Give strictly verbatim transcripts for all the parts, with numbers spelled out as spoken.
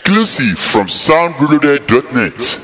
Exclusive from sound reloaded dot net.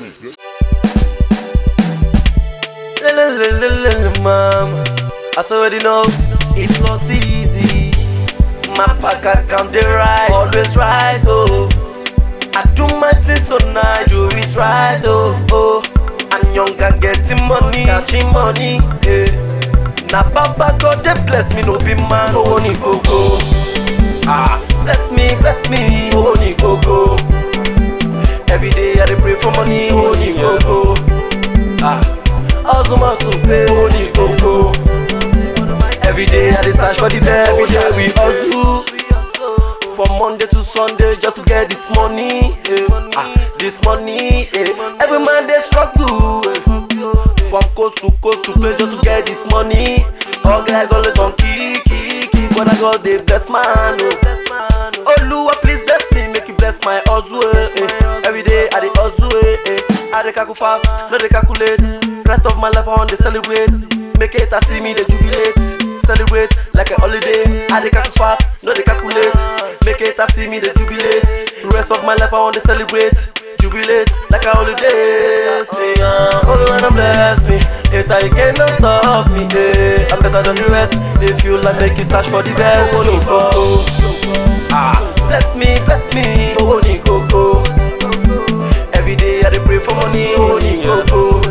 Mama, I already know it's not easy. My pack account they rise, always rise. Oh, I do my things so nice, do it right. Oh, oh, I'm young and getting money, catching money. Yeah. Na Baba God they bless me, no be man, no only go go. Ah, bless me, bless me, only go go. Every day I dey pray for money, only go go. Ah. Hustle must to pay, only go go. Every day I dey search for the best. Every day we hustle from Monday to Sunday just to get this money. Eh. Ah, this money. Eh. Every man they struggle eh. From coast to coast to place just to get this money. All guys always on key, key, key. But I got they bless man. Oh, oh Lord, please bless me, make you bless my hustle. Eh. Every day I dey hustle. Eh. I dey calculate fast, no dey calculate. Rest of my life I want to celebrate. Make it I see me they jubilate. Celebrate like a holiday. I dey calculate fast, no dey calculate. Make it I see me they jubilate. Rest of my life I want to celebrate. Jubilate like a holiday. See uh, all wanna bless me. It I cannot stop me. Eh. I'm better than the rest. If you like make you search for the best. Oh, go. Ah, bless me, bless me. Oh, go go. Every day I dey pray for money. Oh, go go.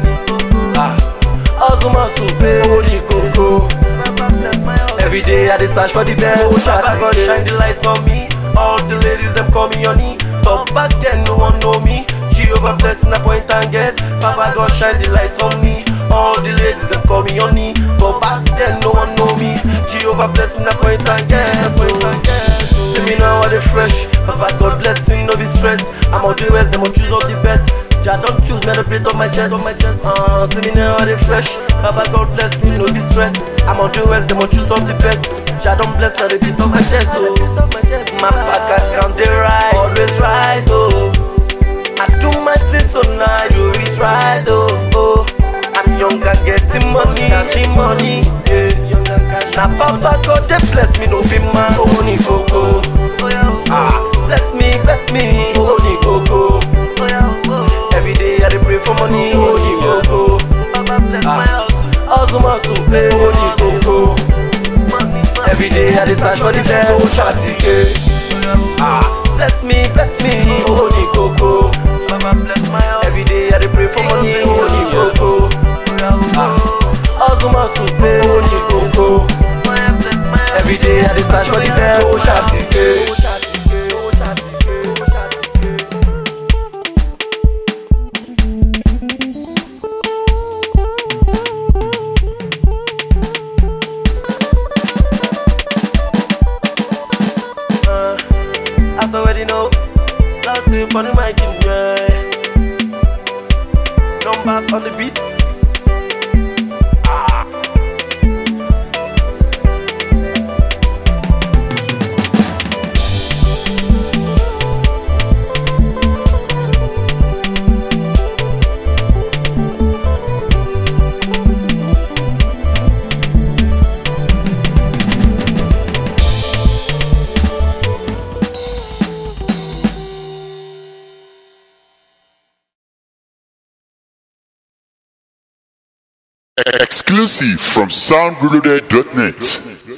Hustle must to pay, only go go. Every day I dey search for the best. Oh, Baba God shine the lights on me. All the ladies them call me honey, but back then no one know me. Jehovah blessing I point and get. Baba God shine the lights on me. All the ladies them call me honey, but back then no one know me. Jehovah blessing I point and get. Point and get. See me now I dey fresh. Baba God blessing no be stress. I'm on the rest, them on choose all the best. Jah don't choose me to plate on my chest, on my chest. Uh, see me now they fresh. Baba God bless me, no be stress. I'm on the west, them on choose of the best. Jah don't bless me, they beat on my chest. Oh, my pack account they rise, always rise. Oh, I do my things so nice, do it right. Oh, oh, I'm young and getting money, catching money. Yeah, na Baba God they bless me, no be man, only go go. Ah, bless me, bless me, only go go. Every day I dey pray for money, only go go. Baba bless my house, hustle must to pay, only go go. Every day I dey search for the best, oh Chatike. Ah, bless me, bless me, only go go. Baba bless my house. Every day I dey pray for money, only go go. Ah, hustle must to pay, only go go. Every day I dey search for the best, oh Chatike. I already know, loud tip on the mic, yeah. Numbers on the beats. Ah. Exclusive from sound reloaded dot net.